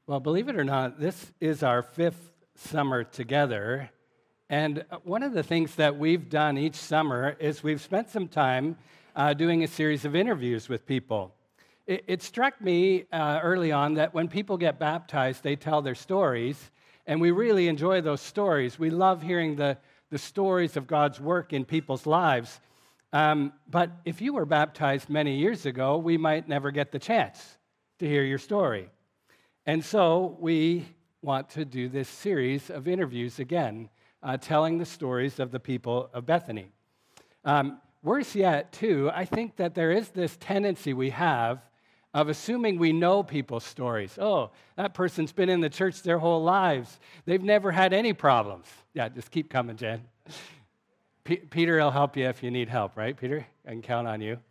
Well, believe it or not, this is our fifth summer together. And one of the things that we've done each summer is we've spent some time doing a series of interviews with people. It struck me early on that when people get baptized, they tell their stories, and we really enjoy those stories. We love hearing the stories of God's work in people's lives. But if you were baptized many years ago, we might never get the chance to hear your story. And so we want to do this series of interviews again, telling the stories of the people of Bethany. Worse yet, too, I think that there is this tendency we have of assuming we know people's stories. Oh, that person's been in the church their whole lives. They've never had any problems. Yeah, just keep coming, Jen. Peter will help you if you need help, right, Peter? I can count on you.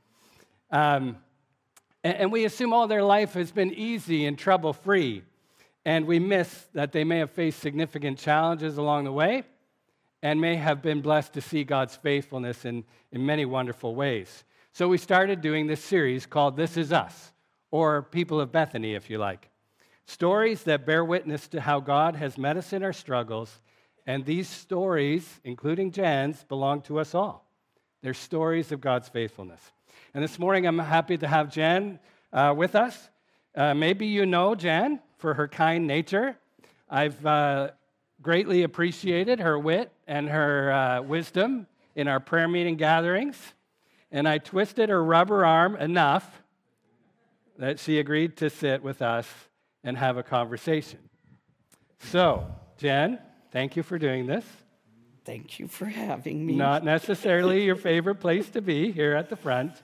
And we assume all their life has been easy and trouble-free, and we miss that they may have faced significant challenges along the way and may have been blessed to see God's faithfulness in many wonderful ways. So we started doing this series called This Is Us, or People of Bethany, if you like. Stories that bear witness to how God has met us in our struggles, and these stories, including Jen's, belong to us all. They're stories of God's faithfulness. And this morning, I'm happy to have Jen with us. Maybe you know Jen for her kind nature. I've greatly appreciated her wit and her wisdom in our prayer meeting gatherings. And I twisted her rubber arm enough that she agreed to sit with us and have a conversation. So, Jen, thank you for doing this. Thank you for having me. Not necessarily your favorite place to be here at the front.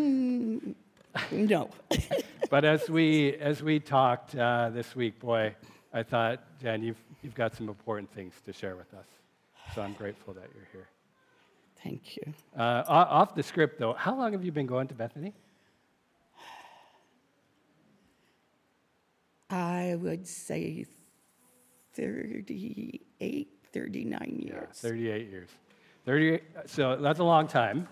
No. But as we talked this week, boy, I thought, Jen, you've got some important things to share with us. So I'm grateful that you're here. Thank you. Off the script, though, how long have you been going to Bethany? I would say 38, 39 years. Yeah, 38 years. 38. So that's a long time.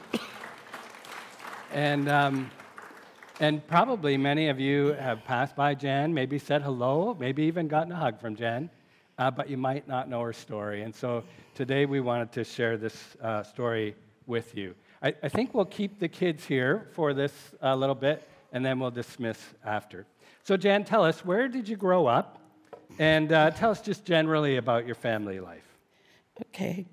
And probably many of you have passed by Jen, maybe said hello, maybe even gotten a hug from Jen, but you might not know her story. And so today we wanted to share this story with you. I think we'll keep the kids here for this little bit, and then we'll dismiss after. So Jen, tell us, where did you grow up? And tell us just generally about your family life. Okay.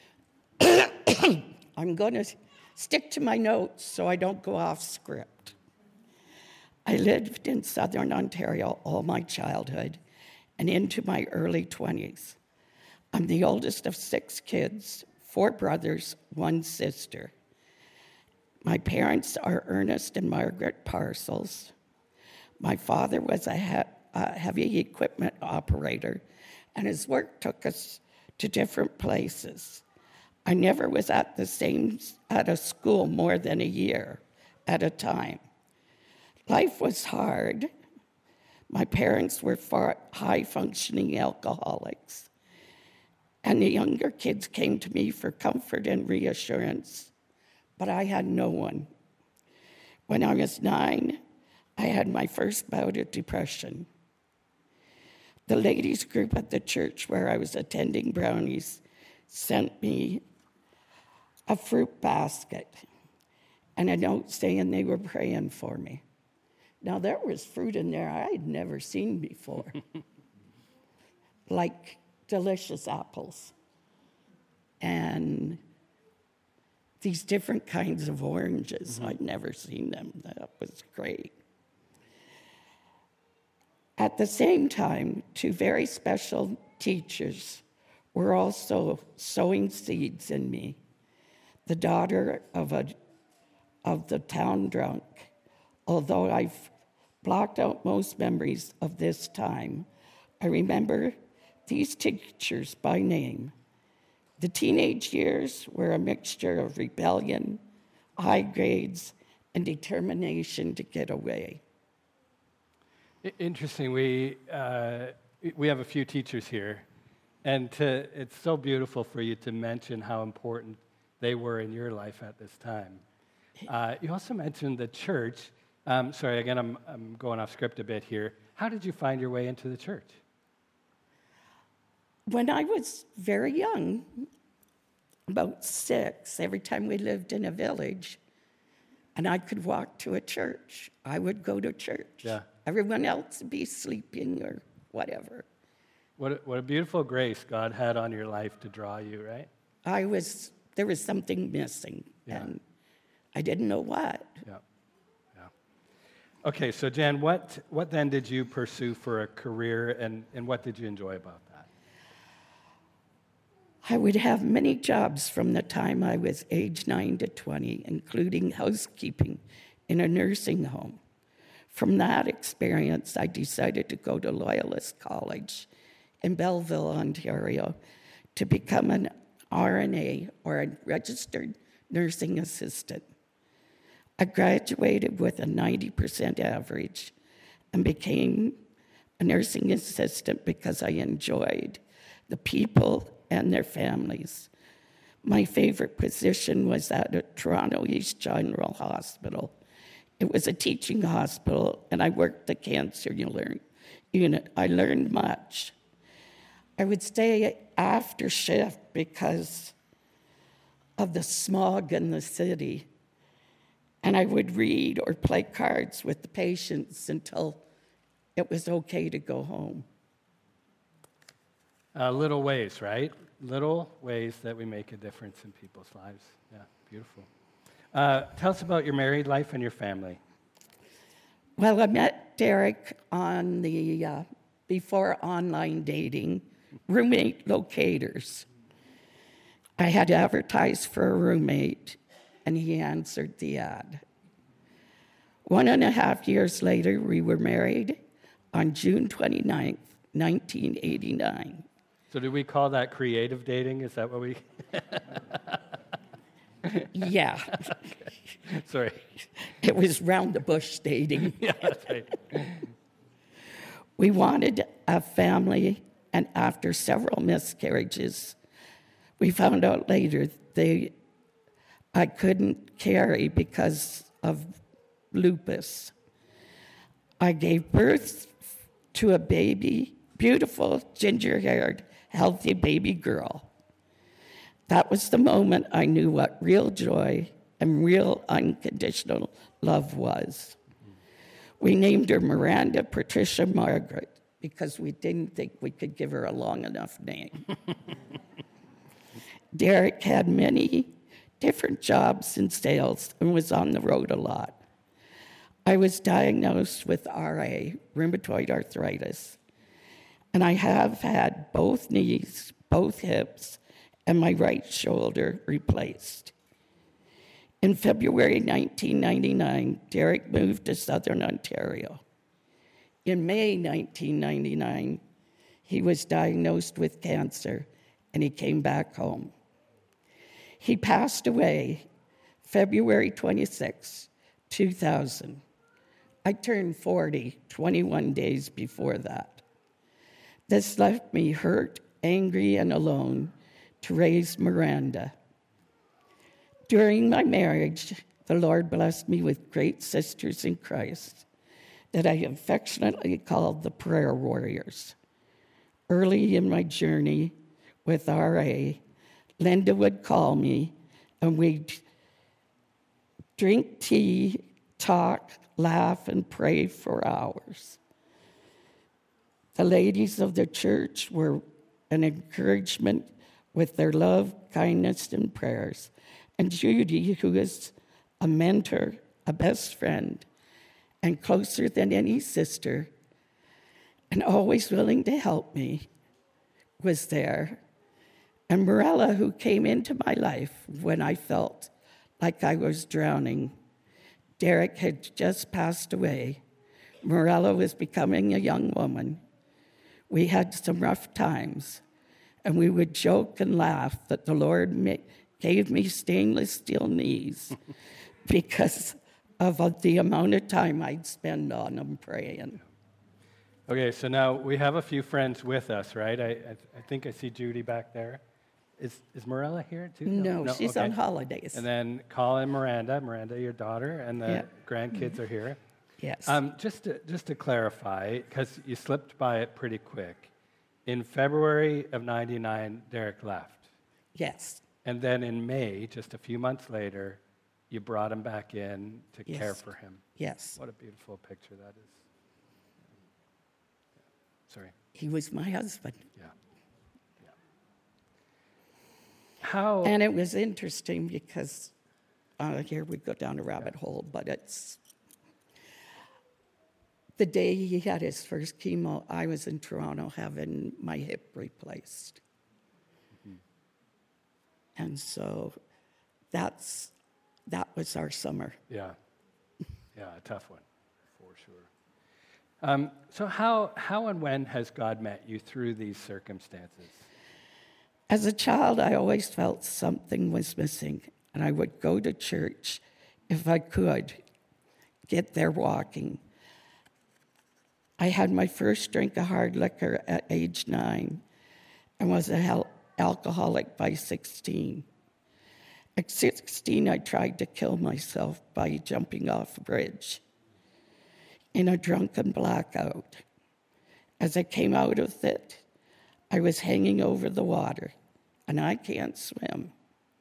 I'm going to stick to my notes so I don't go off script. I lived in southern Ontario all my childhood and into my early 20s. I'm the oldest of 6 kids, 4 brothers, 1 sister. My parents are Ernest and Margaret Parcels. My father was a heavy equipment operator, and his work took us to different places. I never was at a school more than a year at a time. Life was hard. My parents were high-functioning alcoholics, and the younger kids came to me for comfort and reassurance, but I had no one. When I was 9, I had my first bout of depression. The ladies group at the church where I was attending Brownies sent me a fruit basket and a note saying they were praying for me. Now, there was fruit in there I had never seen before, like delicious apples and these different kinds of oranges. I'd never seen them. That was great. At the same time, 2 very special teachers were also sowing seeds in me. The daughter of the town drunk. Although I've blocked out most memories of this time, I remember these teachers by name. The teenage years were a mixture of rebellion, high grades, and determination to get away. Interesting. We have a few teachers here, and it's so beautiful for you to mention how important they were in your life at this time. You also mentioned the church. Sorry, again, I'm going off script a bit here. How did you find your way into the church? When I was very young, about 6, every time we lived in a village and I could walk to a church, I would go to church. Yeah. Everyone else would be sleeping or whatever. What a beautiful grace God had on your life to draw you, right? There was something missing, and I didn't know what. Yeah. Okay, so Jen, what then did you pursue for a career, and what did you enjoy about that? I would have many jobs from the time I was age 9 to 20, including housekeeping in a nursing home. From that experience, I decided to go to Loyalist College in Belleville, Ontario, to become an RNA, or a registered nursing assistant. I graduated with a 90% average and became a nursing assistant because I enjoyed the people and their families. My favorite position was at a Toronto East General Hospital. It was a teaching hospital, and I worked the cancer unit. I learned much. I would stay after shift because of the smog in the city, and I would read or play cards with the patients until it was okay to go home. Little ways, right? Little ways that we make a difference in people's lives. Yeah, beautiful. Tell us about your married life and your family. Well, I met Derek on the before online dating, roommate locators. I had advertised for a roommate, and he answered the ad. 1.5 years later, we were married on June 29th, 1989. So do we call that creative dating? Is that what we... Yeah. Sorry. It was round the bush dating. Yeah, that's right. We wanted a family, and after several miscarriages, we found out later I couldn't carry because of lupus. I gave birth to a baby, beautiful, ginger-haired, healthy baby girl. That was the moment I knew what real joy and real unconditional love was. We named her Miranda Patricia Margaret because we didn't think we could give her a long enough name. Derek had many different jobs in sales and was on the road a lot. I was diagnosed with RA, rheumatoid arthritis, and I have had both knees, both hips, and my right shoulder replaced. In February 1999, Derek moved to Southern Ontario. In May 1999, he was diagnosed with cancer, and he came back home. He passed away February 26, 2000. I turned 40 21 days before that. This left me hurt, angry, and alone to raise Miranda. During my marriage, the Lord blessed me with great sisters in Christ that I affectionately called the prayer warriors. Early in my journey with RA, Linda would call me and we'd drink tea, talk, laugh, and pray for hours. The ladies of the church were an encouragement with their love, kindness, and prayers. And Judy, who is a mentor, a best friend, and closer than any sister, and always willing to help me, was there. And Morella, who came into my life when I felt like I was drowning. Derek had just passed away. Morella was becoming a young woman. We had some rough times, and we would joke and laugh that the Lord gave me stainless steel knees because of the amount of time I'd spend on them praying. Okay, so now we have a few friends with us, right? I think I see Judy back there. Is Morella here too? No, she's okay. on holidays. And then Colin and Miranda, your daughter, and the grandkids are here. Yes. Just to clarify, because you slipped by it pretty quick, in February of 99, Derek left. Yes. And then in May, just a few months later, you brought him back in to Yes. care for him. Yes. What a beautiful picture that is. Sorry. He was my husband. Yeah. Yeah. How? And it was interesting because here we go down a rabbit hole, but it's the day he had his first chemo, I was in Toronto having my hip replaced. And so that was our summer. Yeah. Yeah, a tough one, for sure. So how and when has God met you through these circumstances? As a child, I always felt something was missing, and I would go to church if I could get there walking. I had my first drink of hard liquor at age 9 and was an alcoholic by 16. At 16, I tried to kill myself by jumping off a bridge in a drunken blackout. As I came out of it, I was hanging over the water, and I can't swim.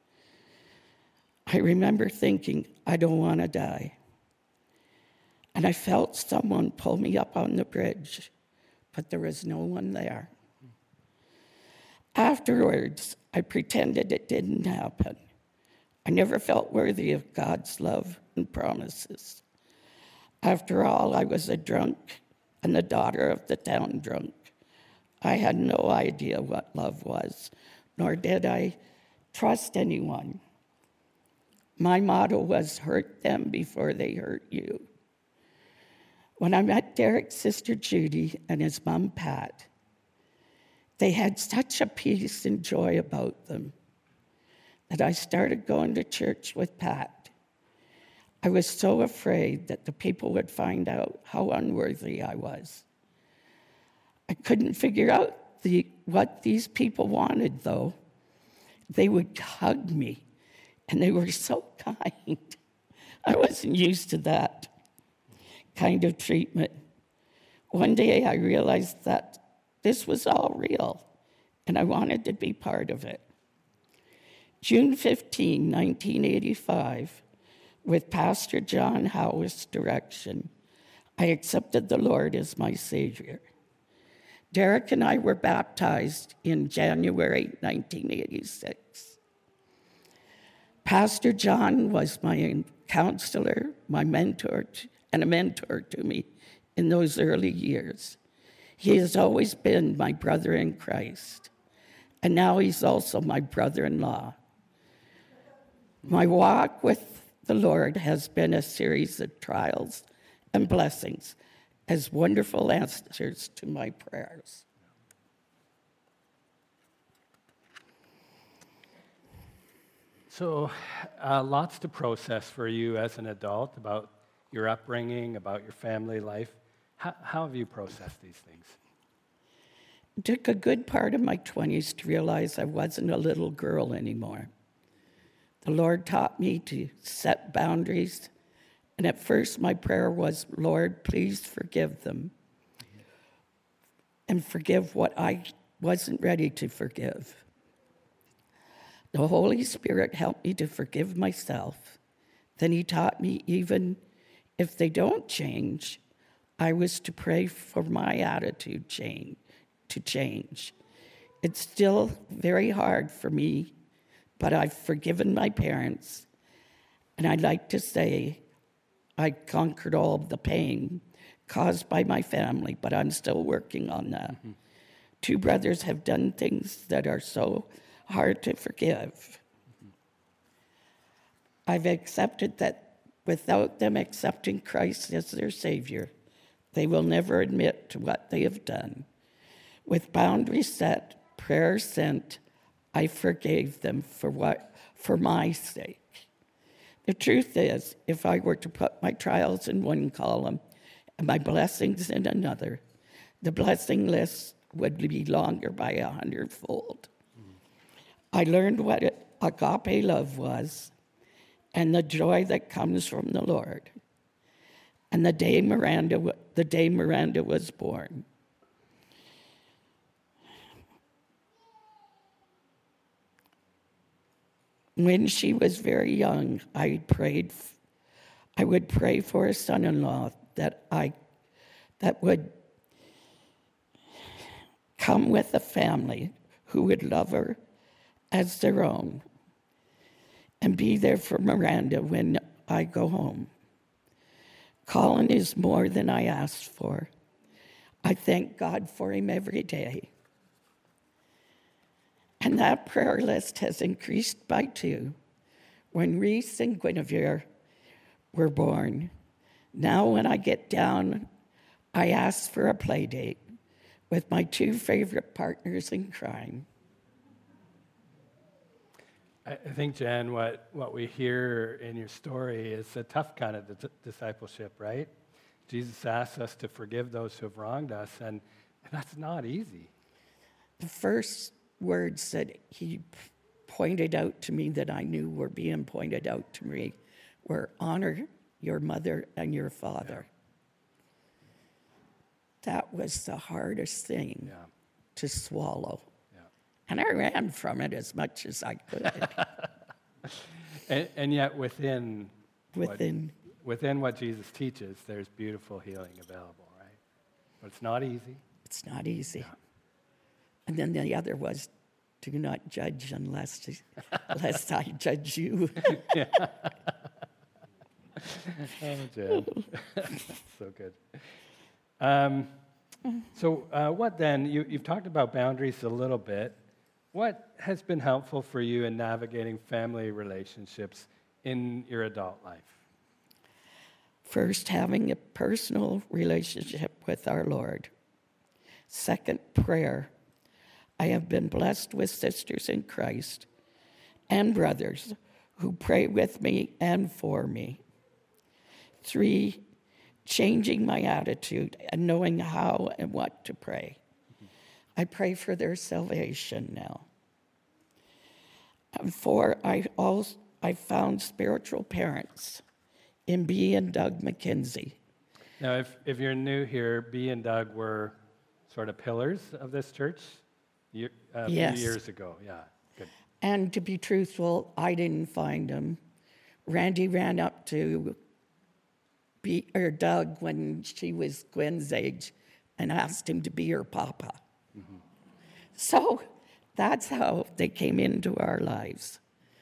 I remember thinking, I don't want to die. And I felt someone pull me up on the bridge, but there was no one there. Afterwards, I pretended it didn't happen. I never felt worthy of God's love and promises. After all, I was a drunk and the daughter of the town drunk. I had no idea what love was, nor did I trust anyone. My motto was, hurt them before they hurt you. When I met Derek's sister Judy and his mom Pat, they had such a peace and joy about them that I started going to church with Pat. I was so afraid that the people would find out how unworthy I was. I couldn't figure out what these people wanted, though. They would hug me, and they were so kind. I wasn't used to that kind of treatment. One day I realized that this was all real, and I wanted to be part of it. June 15, 1985, with Pastor John Howe's direction, I accepted the Lord as my Savior. Derek and I were baptized in January 1986. Pastor John was my counselor, my mentor, and a mentor to me in those early years. He has always been my brother in Christ, and now he's also my brother-in-law. My walk with the Lord has been a series of trials and blessings as wonderful answers to my prayers. So, lots to process for you as an adult about your upbringing, about your family life. How have you processed these things? It took a good part of my 20s to realize I wasn't a little girl anymore. The Lord taught me to set boundaries, and at first my prayer was, Lord, please forgive them, and forgive what I wasn't ready to forgive. The Holy Spirit helped me to forgive myself. Then he taught me even if they don't change, I was to pray for my attitude to change. It's still very hard for me, but I've forgiven my parents, and I'd like to say I conquered all of the pain caused by my family, but I'm still working on that. Mm-hmm. 2 brothers have done things that are so hard to forgive. Mm-hmm. I've accepted that without them accepting Christ as their Savior, they will never admit to what they have done. With boundaries set, prayers sent, I forgave them for my sake. The truth is, if I were to put my trials in one column and my blessings in another, the blessing list would be longer by 100-fold. I learned what agape love was and the joy that comes from the Lord. and the day Miranda was born. When she was very young, I would pray for a son-in-law that would come with a family who would love her as their own and be there for Miranda when I go home. Colin is more than I asked for. I thank God for him every day. And that prayer list has increased by 2 when Reese and Guinevere were born. Now when I get down, I ask for a play date with my 2 favorite partners in crime. I think, Jen, what we hear in your story is a tough kind of discipleship, right? Jesus asks us to forgive those who have wronged us, and that's not easy. The first words that he pointed out to me that I knew were being pointed out to me were honor your mother and your father. Yeah. That was the hardest thing to swallow. Yeah. And I ran from it as much as I could. and yet within what Jesus teaches, there's beautiful healing available, right? But it's not easy. It's not easy. Yeah. And then the other was, do not judge unless I judge you. Oh, Jen. So good. What then? You've talked about boundaries a little bit. What has been helpful for you in navigating family relationships in your adult life? First, having a personal relationship with our Lord. Second, prayer. I have been blessed with sisters in Christ and brothers who pray with me and for me. 3, changing my attitude and knowing how and what to pray. I pray for their salvation now. And 4, I found spiritual parents in B and Doug McKenzie. Now, if you're new here, B and Doug were sort of pillars of this church a few years ago. Yeah, good. And to be truthful, I didn't find them. Randy ran up to Doug when she was Gwen's age and asked him to be her papa. Mm-hmm. So that's how they came into our lives.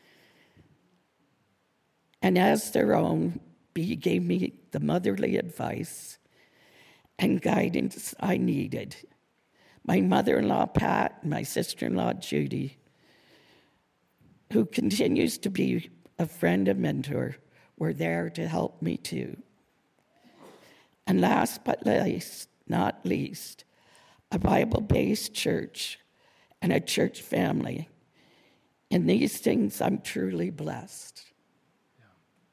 And as their own, B gave me the motherly advice and guidance I needed. My mother-in-law, Pat, and my sister-in-law, Judy, who continues to be a friend and mentor, were there to help me too. And last but not least, a Bible-based church and a church family. In these things, I'm truly blessed. Yeah.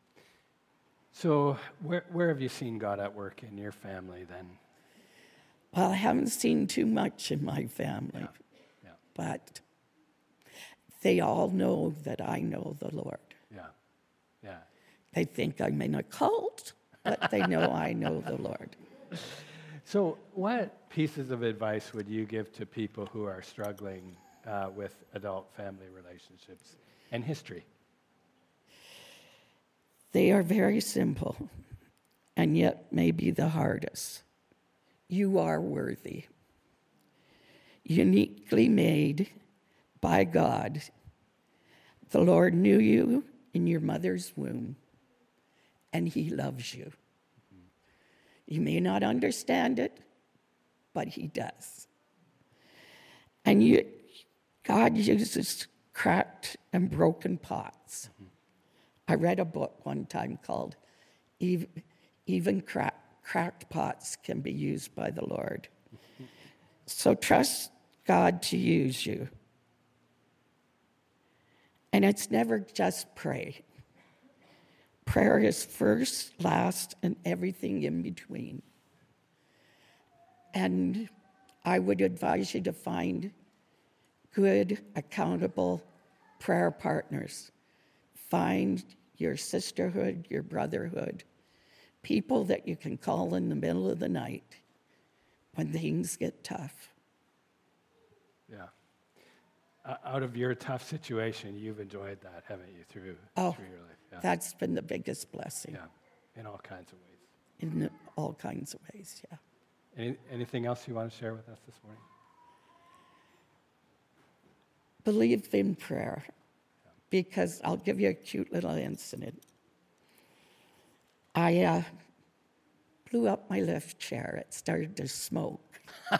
So where have you seen God at work in your family then? Well, I haven't seen too much in my family, but they all know that I know the Lord. Yeah. They think I'm in a cult, but they know I know the Lord. So what pieces of advice would you give to people who are struggling with adult family relationships and history? They are very simple, and yet maybe the hardest. You are worthy, uniquely made by God. The Lord knew you in your mother's womb, and He loves you. You may not understand it, but He does. And God uses cracked and broken pots. I read a book one time called Even Cracked Pots Can Be Used by the Lord. So trust God to use you. And it's never just pray. Prayer is first, last, and everything in between. And I would advise you to find good, accountable prayer partners. Find your sisterhood, your brotherhood. People that you can call in the middle of the night when things get tough. Yeah. Out of your tough situation, you've enjoyed that, haven't you, through your life? Yeah. That's been the biggest blessing. Yeah, in all kinds of ways. In all kinds of ways, yeah. Anything else you want to share with us this morning? Believe in prayer, because I'll give you a cute little incident. I blew up my lift chair. It started to smoke.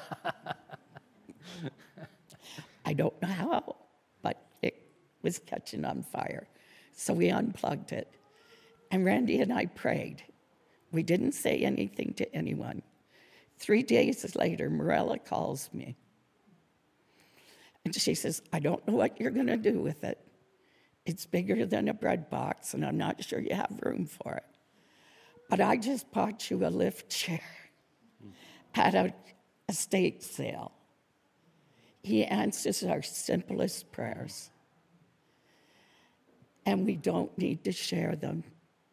I don't know how, but it was catching on fire. So we unplugged it. And Randy and I prayed. We didn't say anything to anyone. 3 days later, Morella calls me. And she says, I don't know what you're going to do with it. It's bigger than a bread box, and I'm not sure you have room for it. But I just bought you a lift chair at a estate sale. He answers our simplest prayers. And we don't need to share them.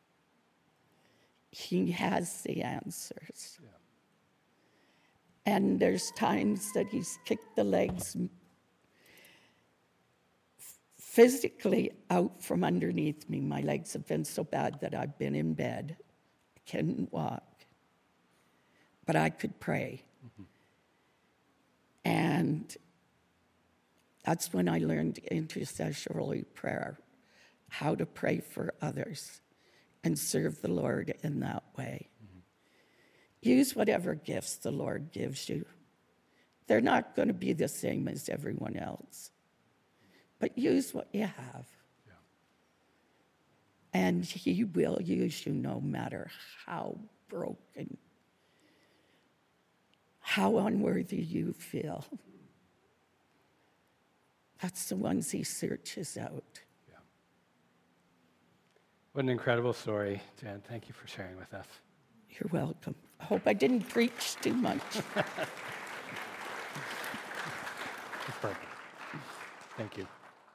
He has the answers. Yeah. And there's times that he's kicked the legs physically out from underneath me. My legs have been so bad that I've been in bed. I couldn't walk. But I could pray. Mm-hmm. And that's when I learned intercessory prayer, how to pray for others and serve the Lord in that way. Mm-hmm. Use whatever gifts the Lord gives you. They're not going to be the same as everyone else. But use what you have. Yeah. And he will use you no matter how broken, how unworthy you feel. That's the ones he searches out. Yeah. What an incredible story, Jan. Thank you for sharing with us. You're welcome. I hope I didn't preach too much. That's perfect. Thank you.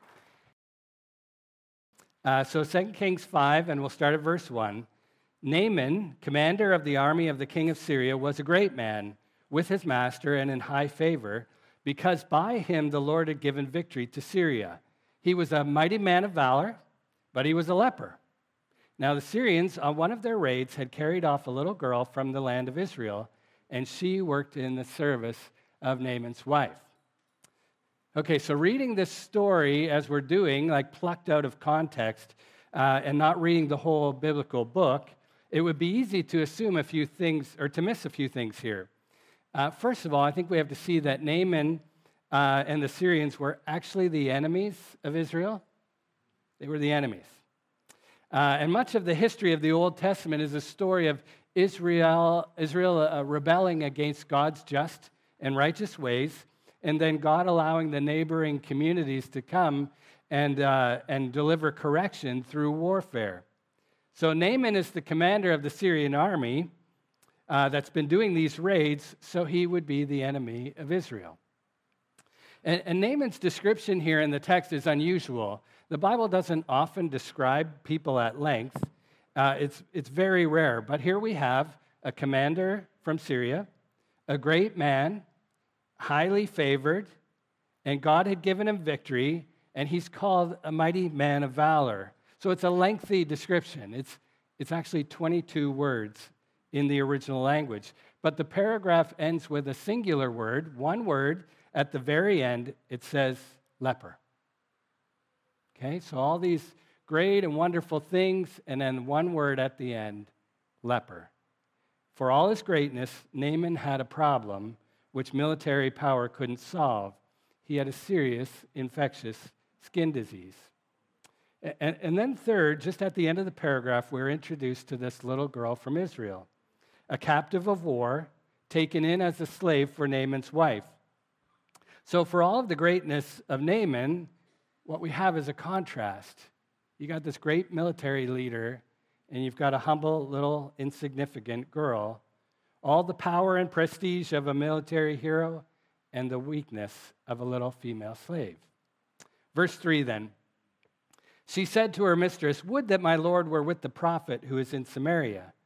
So 2 Kings 5, and we'll start at verse 1. Naaman, commander of the army of the king of Syria, was a great man with his master and in high favor, because by him the Lord had given victory to Syria. He was a mighty man of valor, but he was a leper. Now the Syrians, on one of their raids, had carried off a little girl from the land of Israel, and she worked in the service of Naaman's wife. Okay, so reading this story as we're doing, like plucked out of context, and not reading the whole biblical book, it would be easy to assume a few things, or to miss a few things here. First of all, I think we have to see that Naaman and the Syrians were actually the enemies of Israel. They were the enemies. And much of the history of the Old Testament is a story of Israel rebelling against God's just and righteous ways, and then God allowing the neighboring communities to come and deliver correction through warfare. So Naaman is the commander of the Syrian army that's been doing these raids, so he would be the enemy of Israel. And Naaman's description here in the text is unusual. The Bible doesn't often describe people at length. It's very rare. But here we have a commander from Syria, a great man, highly favored, and God had given him victory, and he's called a mighty man of valor. So it's a lengthy description. It's actually 22 words in the original language. But the paragraph ends with a singular word, one word. At the very end, it says leper. Okay, so all these great and wonderful things, and then one word at the end, leper. For all his greatness, Naaman had a problem which military power couldn't solve. He had a serious infectious skin disease. And then third, just at the end of the paragraph, we're introduced to this little girl from Israel, a captive of war, taken in as a slave for Naaman's wife. So for all of the greatness of Naaman, what we have is a contrast. You got this great military leader, and you've got a humble, little, insignificant girl. All the power and prestige of a military hero, and the weakness of a little female slave. Verse 3 then. She said to her mistress, "Would that my Lord were with the prophet who is in Samaria.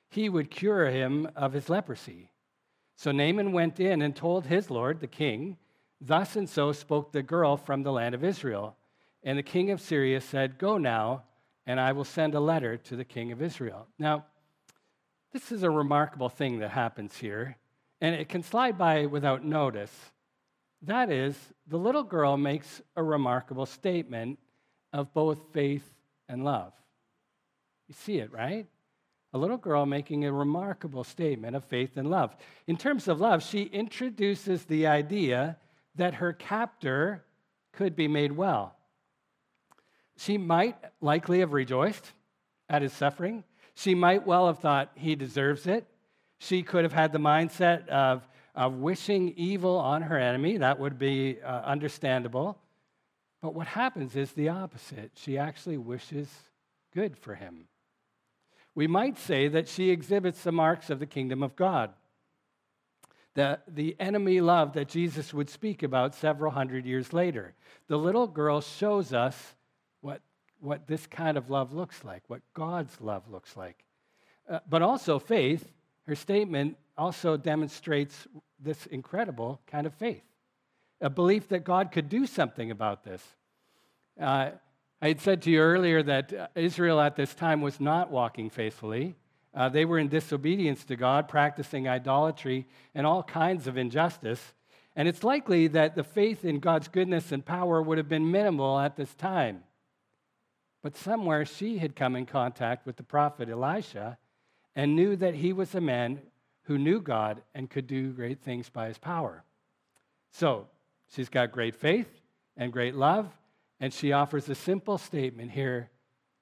he would cure him of his leprosy. So Naaman went in and told his lord, the king, thus and so spoke the girl from the land of Israel. And the king of Syria said, go now, and I will send a letter to the king of Israel. Now, this is a remarkable thing that happens here, and it can slide by without notice. That is, the little girl makes a remarkable statement of both faith and love. You see it, right? A little girl making a remarkable statement of faith and love. In terms of love, she introduces the idea that her captor could be made well. She might likely have rejoiced at his suffering. She might well have thought he deserves it. She could have had the mindset of wishing evil on her enemy. That would be understandable. But what happens is the opposite. She actually wishes good for him. We might say that she exhibits the marks of the kingdom of God, the enemy love that Jesus would speak about several hundred years later. The little girl shows us what this kind of love looks like, what God's love looks like. But also faith, her statement also demonstrates this incredible kind of faith, a belief that God could do something about this. I had said to you earlier that Israel at this time was not walking faithfully. They were in disobedience to God, practicing idolatry and all kinds of injustice. And it's likely that the faith in God's goodness and power would have been minimal at this time. But somewhere she had come in contact with the prophet Elisha and knew that he was a man who knew God and could do great things by his power. So she's got great faith and great love, and she offers a simple statement here,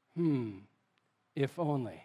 if only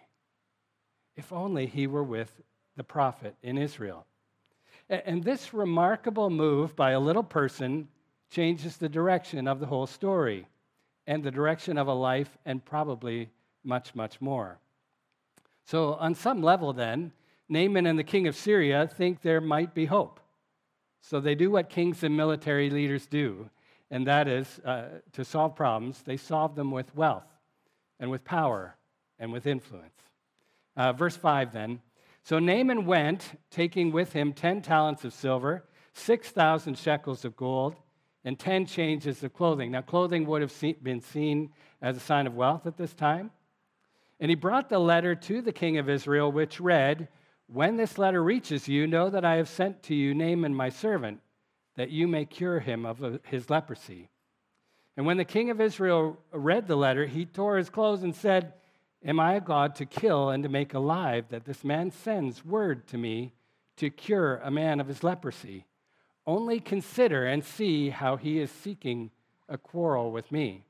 he were with the prophet in Israel. And this remarkable move by a little person changes the direction of the whole story and the direction of a life and probably much, much more. So on some level then, Naaman and the king of Syria think there might be hope. So they do what kings and military leaders do, and that is to solve problems. They solve them with wealth and with power and with influence. Verse 5 then. So Naaman went, taking with him 10 talents of silver, 6,000 shekels of gold, and 10 changes of clothing. Now, clothing would have been seen as a sign of wealth at this time. And he brought the letter to the king of Israel, which read, when this letter reaches you, know that I have sent to you Naaman my servant, that you may cure him of his leprosy. And when the king of Israel read the letter, he tore his clothes and said, am I a God to kill and to make alive, that this man sends word to me to cure a man of his leprosy? Only consider and see how he is seeking a quarrel with me.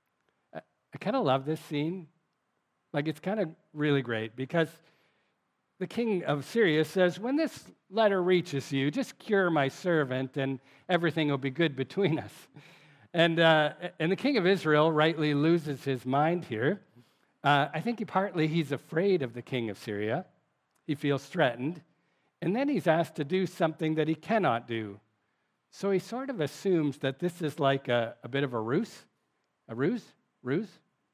I kind of love this scene. Like, it's kind of really great because the king of Syria says, when this letter reaches you, just cure my servant and everything will be good between us. And the king of Israel rightly loses his mind here. I think he's afraid of the king of Syria. He feels threatened. And then he's asked to do something that he cannot do. So he sort of assumes that this is like a bit of a ruse. A ruse? Ruse?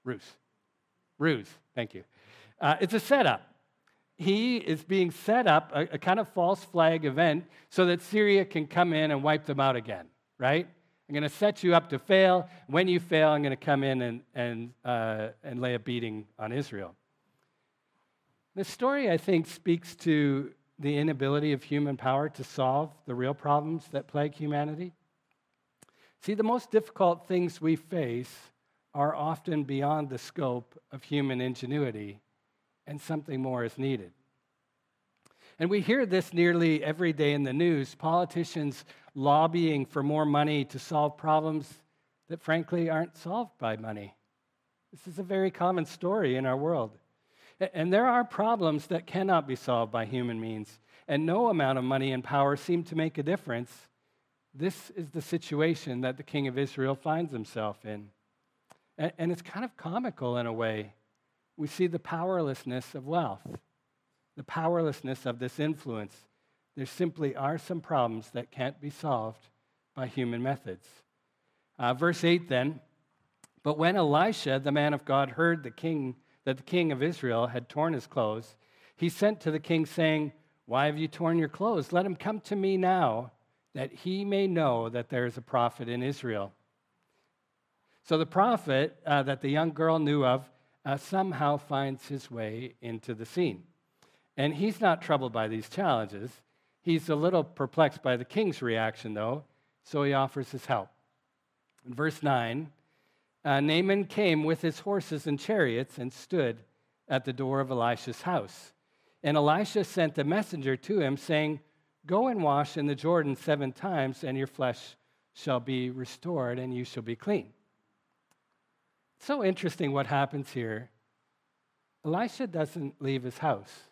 Ruse. Thank you. It's a setup. He is being set up, a kind of false flag event, so that Syria can come in and wipe them out again, right? I'm going to set you up to fail. When you fail, I'm going to come in and lay a beating on Israel. This story, I think, speaks to the inability of human power to solve the real problems that plague humanity. See, the most difficult things we face are often beyond the scope of human ingenuity, and something more is needed. And we hear this nearly every day in the news, politicians lobbying for more money to solve problems that frankly aren't solved by money. This is a very common story in our world. And there are problems that cannot be solved by human means, and no amount of money and power seem to make a difference. This is the situation that the king of Israel finds himself in. And it's kind of comical in a way. We see the powerlessness of wealth, the powerlessness of this influence. There simply are some problems that can't be solved by human methods. Verse 8 then, but when Elisha, the man of God, heard that the king of Israel had torn his clothes, he sent to the king saying, "Why have you torn your clothes? Let him come to me now, that he may know that there is a prophet in Israel." So the prophet that the young girl knew of somehow finds his way into the scene. And he's not troubled by these challenges. He's a little perplexed by the king's reaction, though, so he offers his help. In verse 9, Naaman came with his horses and chariots and stood at the door of Elisha's house. And Elisha sent a messenger to him, saying, "Go and wash in the Jordan 7 times, and your flesh shall be restored, and you shall be clean." It's so interesting what happens here. Elisha doesn't leave his house.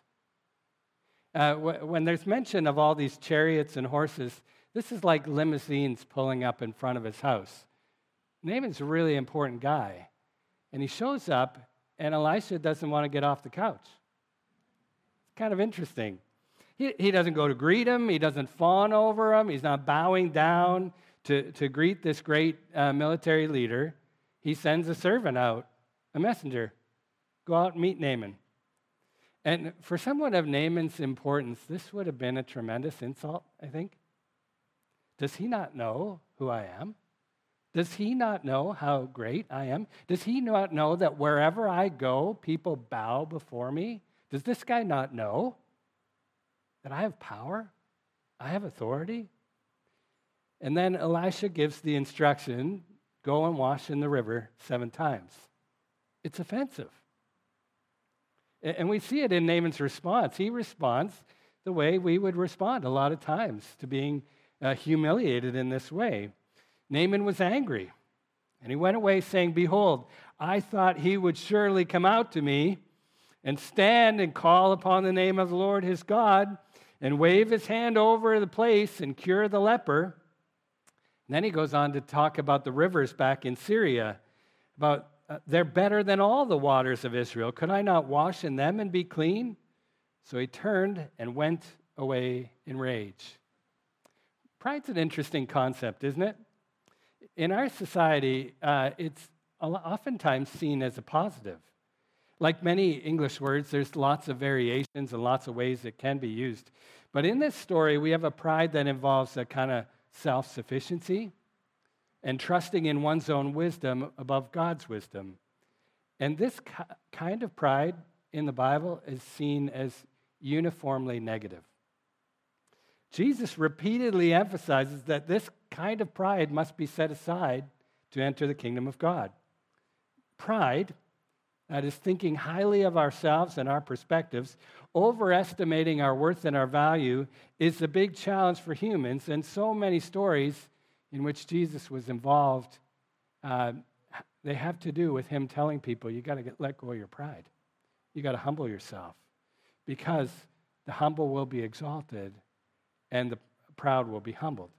When there's mention of all these chariots and horses, this is like limousines pulling up in front of his house. Naaman's a really important guy. And he shows up, and Elisha doesn't want to get off the couch. It's kind of interesting. He doesn't go to greet him. He doesn't fawn over him. He's not bowing down to greet this great military leader. He sends a servant out, a messenger. Go out and meet Naaman. And for someone of Naaman's importance, this would have been a tremendous insult, I think. Does he not know who I am? Does he not know how great I am? Does he not know that wherever I go, people bow before me? Does this guy not know that I have power? I have authority? And then Elisha gives the instruction, go and wash in the river 7 times. It's offensive. And we see it in Naaman's response. He responds the way we would respond a lot of times to being humiliated in this way. Naaman was angry, and he went away saying, "Behold, I thought he would surely come out to me and stand and call upon the name of the Lord his God and wave his hand over the place and cure the leper." And then he goes on to talk about the rivers back in Syria, about they're better than all the waters of Israel. Could I not wash in them and be clean? So he turned and went away in rage. Pride's an interesting concept, isn't it? In our society, it's oftentimes seen as a positive. Like many English words, there's lots of variations and lots of ways it can be used. But in this story, we have a pride that involves a kind of self-sufficiency and trusting in one's own wisdom above God's wisdom. And this kind of pride in the Bible is seen as uniformly negative. Jesus repeatedly emphasizes that this kind of pride must be set aside to enter the kingdom of God. Pride, that is thinking highly of ourselves and our perspectives, overestimating our worth and our value, is a big challenge for humans. And so many stories in which Jesus was involved, they have to do with him telling people, you got to let go of your pride. You got to humble yourself, because the humble will be exalted and the proud will be humbled.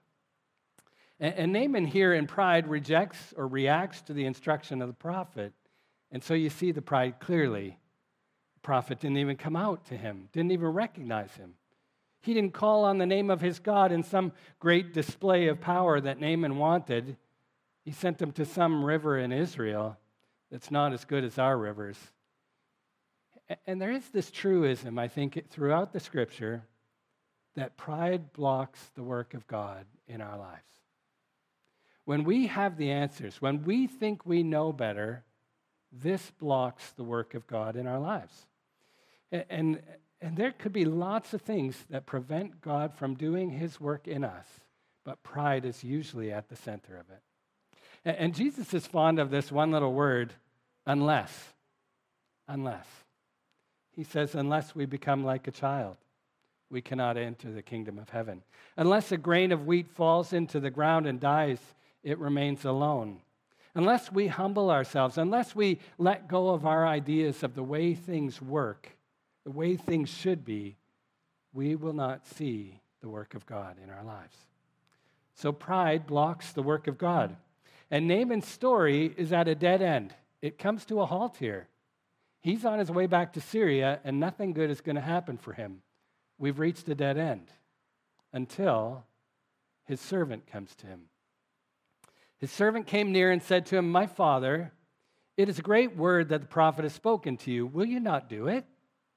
And Naaman here in pride rejects or reacts to the instruction of the prophet. And so you see the pride clearly. The prophet didn't even come out to him, didn't even recognize him. He didn't call on the name of his God in some great display of power that Naaman wanted. He sent him to some river in Israel that's not as good as our rivers. And there is this truism, I think, throughout the scripture, that pride blocks the work of God in our lives. When we have the answers, when we think we know better, this blocks the work of God in our lives. And there could be lots of things that prevent God from doing his work in us, but pride is usually at the center of it. And Jesus is fond of this one little word, unless. Unless. He says, unless we become like a child, we cannot enter the kingdom of heaven. Unless a grain of wheat falls into the ground and dies, it remains alone. Unless we humble ourselves, unless we let go of our ideas of the way things work, the way things should be, we will not see the work of God in our lives. So pride blocks the work of God. And Naaman's story is at a dead end. It comes to a halt here. He's on his way back to Syria, and nothing good is going to happen for him. We've reached a dead end until his servant comes to him. His servant came near and said to him, "My father, it is a great word that the prophet has spoken to you. Will you not do it?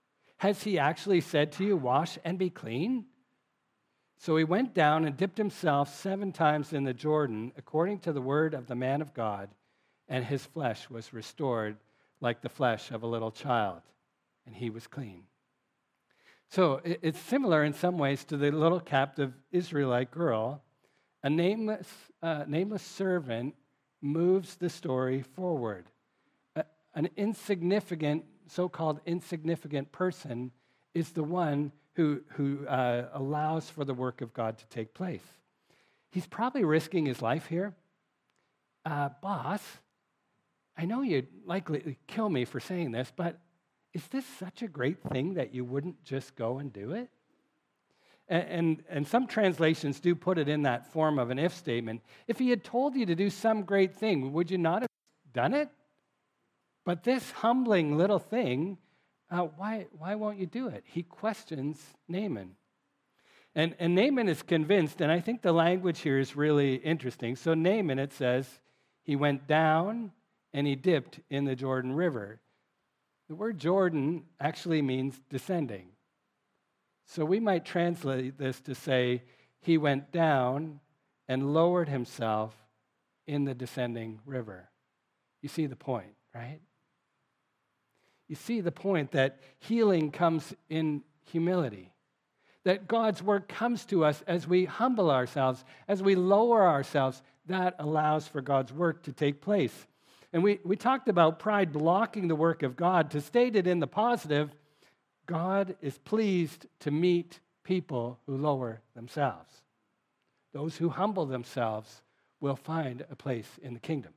Has he actually said to you, wash and be clean? So he went down and dipped himself 7 times in the Jordan, according to the word of the man of God, and his flesh was restored like the flesh of a little child, and he was clean. So it's similar in some ways to the little captive Israelite girl. A nameless servant moves the story forward. An insignificant, so-called insignificant person is the one who allows for the work of God to take place. He's probably risking his life here. Boss, I know you'd likely kill me for saying this, but is this such a great thing that you wouldn't just go and do it? And some translations do put it in that form of an if statement. If he had told you to do some great thing, would you not have done it? But this humbling little thing, why won't you do it? He questions Naaman. And Naaman is convinced, and I think the language here is really interesting. So Naaman, it says, he went down and he dipped in the Jordan River. The word Jordan actually means descending. So we might translate this to say, he went down and lowered himself in the descending river. You see the point, right? You see the point that healing comes in humility, that God's work comes to us as we humble ourselves, as we lower ourselves. That allows for God's work to take place. And we talked about pride blocking the work of God. To state it in the positive, God is pleased to meet people who lower themselves. Those who humble themselves will find a place in the kingdom.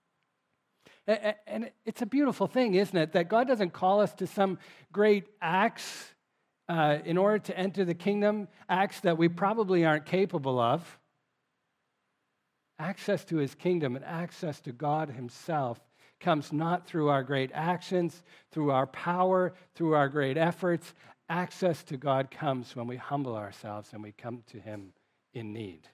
And it's a beautiful thing, isn't it, that God doesn't call us to some great acts in order to enter the kingdom, acts that we probably aren't capable of. Access to his kingdom and access to God himself comes not through our great actions, through our power, through our great efforts. Access to God comes when we humble ourselves and we come to him in need.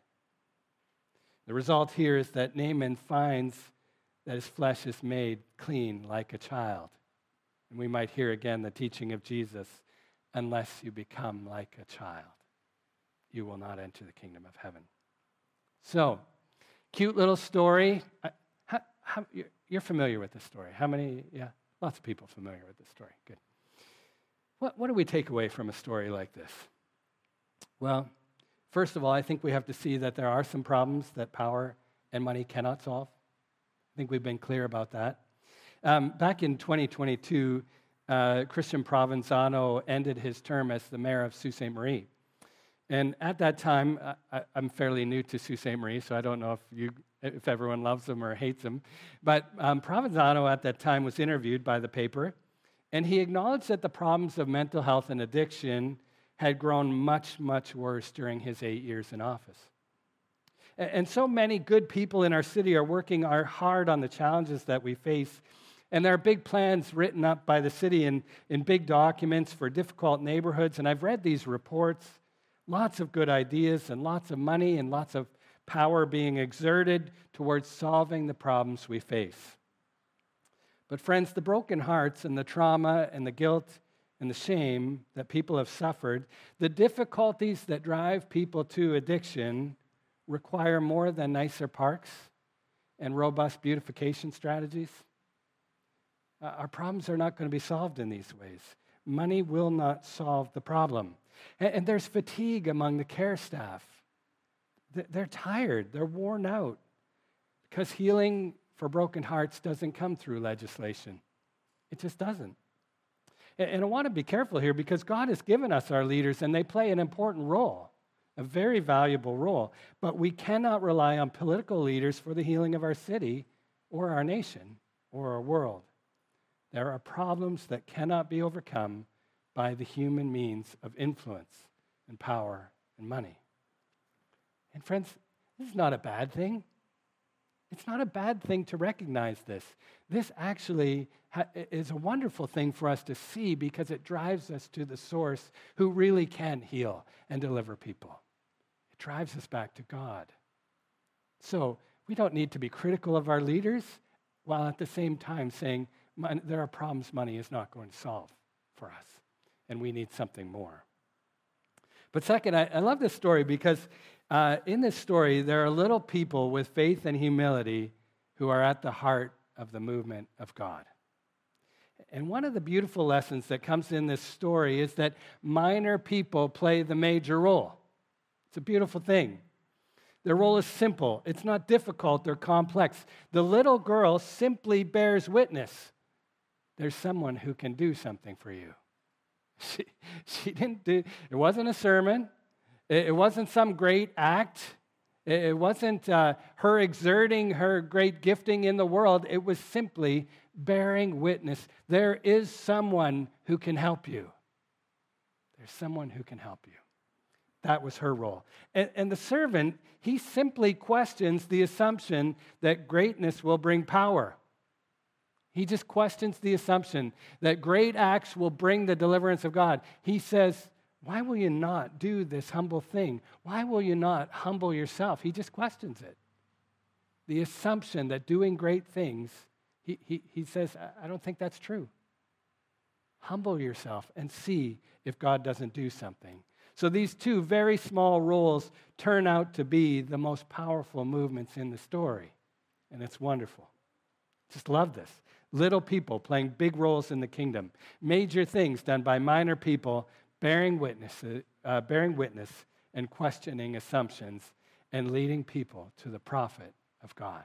The result here is that Naaman finds that his flesh is made clean like a child. And we might hear again the teaching of Jesus, unless you become like a child, you will not enter the kingdom of heaven. So, cute little story. You're familiar with this story. How many? Yeah, lots of people familiar with this story. Good. What do we take away from a story like this? Well, first of all, I think we have to see that there are some problems that power and money cannot solve. I think we've been clear about that. Back in 2022, Christian Provenzano ended his term as the mayor of Sault Ste. Marie. And at that time, I'm fairly new to Sault Ste. Marie, so I don't know if everyone loves him or hates him. But Provenzano at that time was interviewed by the paper, and he acknowledged that the problems of mental health and addiction had grown much, much worse during his 8 years in office. And so many good people in our city are working hard on the challenges that we face. And there are big plans written up by the city in big documents for difficult neighborhoods. And I've read these reports. Lots of good ideas and lots of money and lots of power being exerted towards solving the problems we face. But friends, the broken hearts and the trauma and the guilt and the shame that people have suffered, the difficulties that drive people to addiction require more than nicer parks and robust beautification strategies. Our problems are not going to be solved in these ways. Money will not solve the problem. And there's fatigue among the care staff. They're tired. They're worn out because healing for broken hearts doesn't come through legislation. It just doesn't. And I want to be careful here because God has given us our leaders and they play an important role, a very valuable role. But we cannot rely on political leaders for the healing of our city or our nation or our world. There are problems that cannot be overcome by the human means of influence and power and money. And friends, this is not a bad thing. It's not a bad thing to recognize this. This actually is a wonderful thing for us to see because it drives us to the source who really can heal and deliver people. It drives us back to God. So we don't need to be critical of our leaders while at the same time saying there are problems money is not going to solve for us. and we need something more. But second, I love this story because in this story, there are little people with faith and humility who are at the heart of the movement of God. And one of the beautiful lessons that comes in this story is that minor people play the major role. It's a beautiful thing. Their role is simple. It's not difficult or complex. The little girl simply bears witness. There's someone who can do something for you. She didn't do, it wasn't a sermon. It wasn't some great act. It wasn't her exerting her great gifting in the world. It was simply bearing witness. There is someone who can help you. There's someone who can help you. That was her role. And the servant, he simply questions the assumption that greatness will bring power. He just questions the assumption that great acts will bring the deliverance of God. He says, why will you not do this humble thing? Why will you not humble yourself? He just questions it. The assumption that doing great things, he says, I don't think that's true. Humble yourself and see if God doesn't do something. So these two very small roles turn out to be the most powerful movements in the story. And it's wonderful. Just love this. Little people playing big roles in the kingdom. Major things done by minor people bearing witness and questioning assumptions and leading people to the prophet of God.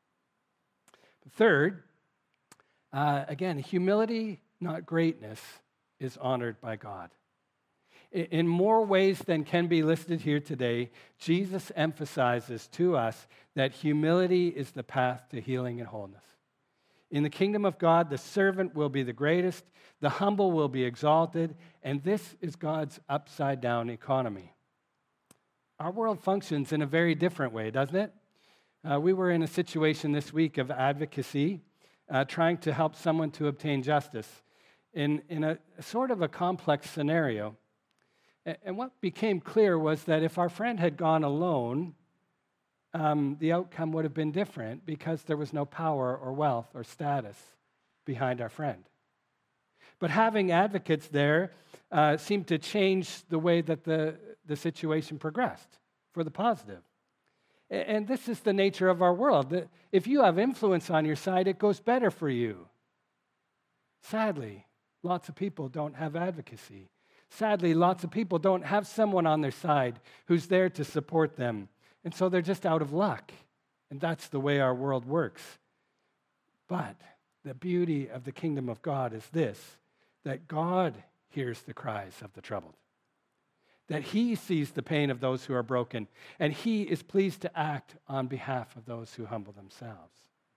Third, again, humility, not greatness, is honored by God. In more ways than can be listed here today, Jesus emphasizes to us that humility is the path to healing and wholeness. In the kingdom of God, the servant will be the greatest, the humble will be exalted, and this is God's upside-down economy. Our world functions in a very different way, doesn't it? We were in a situation this week of advocacy, trying to help someone to obtain justice in a sort of a complex scenario. And what became clear was that if our friend had gone alone, the outcome would have been different because there was no power or wealth or status behind our friend. But having advocates there seemed to change the way that the situation progressed for the positive. And this is the nature of our world. If you have influence on your side, it goes better for you. Sadly, lots of people don't have advocacy. Sadly, lots of people don't have someone on their side who's there to support them. And so they're just out of luck. And that's the way our world works. But the beauty of the kingdom of God is this, that God hears the cries of the troubled, that he sees the pain of those who are broken, and he is pleased to act on behalf of those who humble themselves.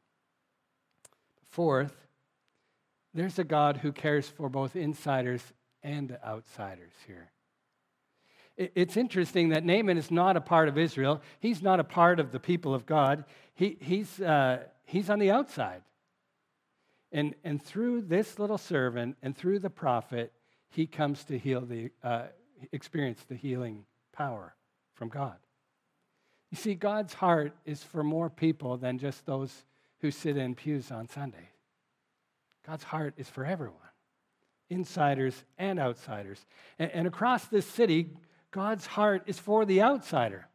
Fourth, there's a God who cares for both insiders and outsiders here. It's interesting that Naaman is not a part of Israel. He's not a part of the people of God. He's on the outside. And through this little servant and through the prophet, he comes to experience the healing power from God. You see, God's heart is for more people than just those who sit in pews on Sunday. God's heart is for everyone, insiders and outsiders. And across this city, God's heart is for the outsider.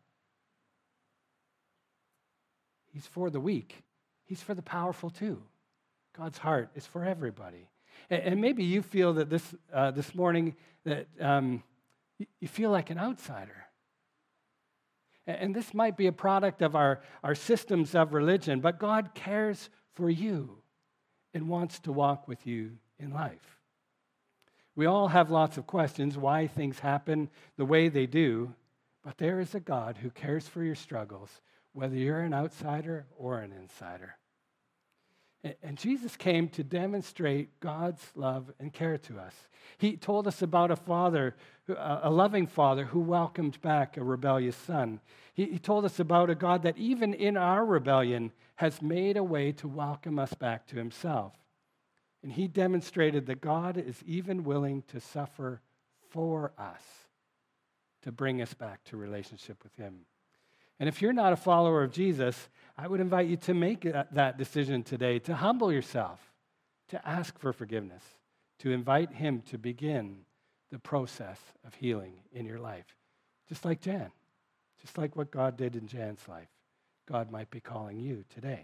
He's for the weak. He's for the powerful too. God's heart is for everybody. And maybe you feel that this morning that you feel like an outsider. And this might be a product of our systems of religion, but God cares for you and wants to walk with you in life. We all have lots of questions why things happen the way they do, but there is a God who cares for your struggles, whether you're an outsider or an insider. And Jesus came to demonstrate God's love and care to us. He told us about a father, a loving father who welcomed back a rebellious son. He told us about a God that even in our rebellion has made a way to welcome us back to himself. And he demonstrated that God is even willing to suffer for us to bring us back to relationship with him. And if you're not a follower of Jesus, I would invite you to make that decision today, to humble yourself, to ask for forgiveness, to invite him to begin the process of healing in your life. Just like Jan, just like what God did in Jan's life, God might be calling you today.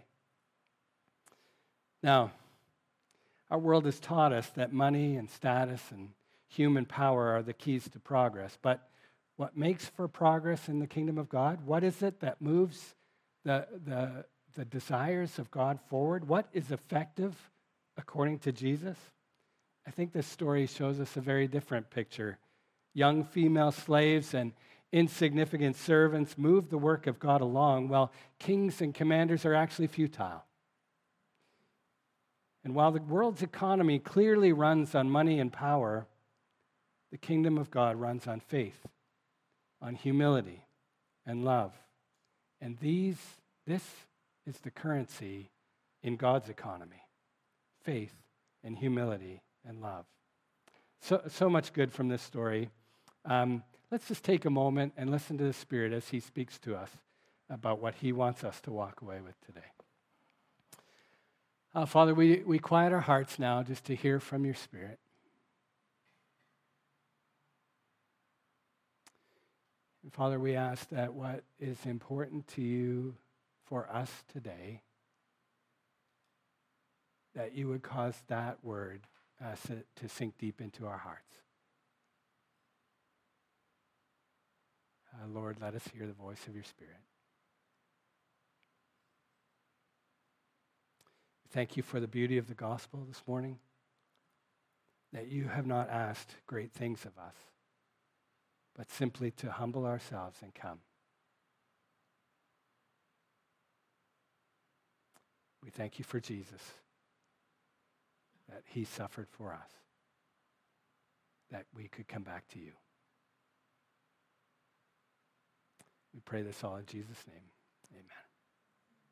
Now, our world has taught us that money and status and human power are the keys to progress. But what makes for progress in the kingdom of God? What is it that moves the desires of God forward? What is effective according to Jesus? I think this story shows us a very different picture. Young female slaves and insignificant servants move the work of God along, while kings and commanders are actually futile. And while the world's economy clearly runs on money and power, the kingdom of God runs on faith, on humility and love. And this is the currency in God's economy: faith and humility and love. So much good from this story. Let's just take a moment and listen to the Spirit as he speaks to us about what he wants us to walk away with today. Father, we quiet our hearts now just to hear from your Spirit. And Father, we ask that what is important to you for us today, that you would cause that word to sink deep into our hearts. Lord, let us hear the voice of your Spirit. Thank you for the beauty of the gospel this morning, that you have not asked great things of us, but simply to humble ourselves and come. We thank you for Jesus, that he suffered for us, that we could come back to you. We pray this all in Jesus' name. Amen.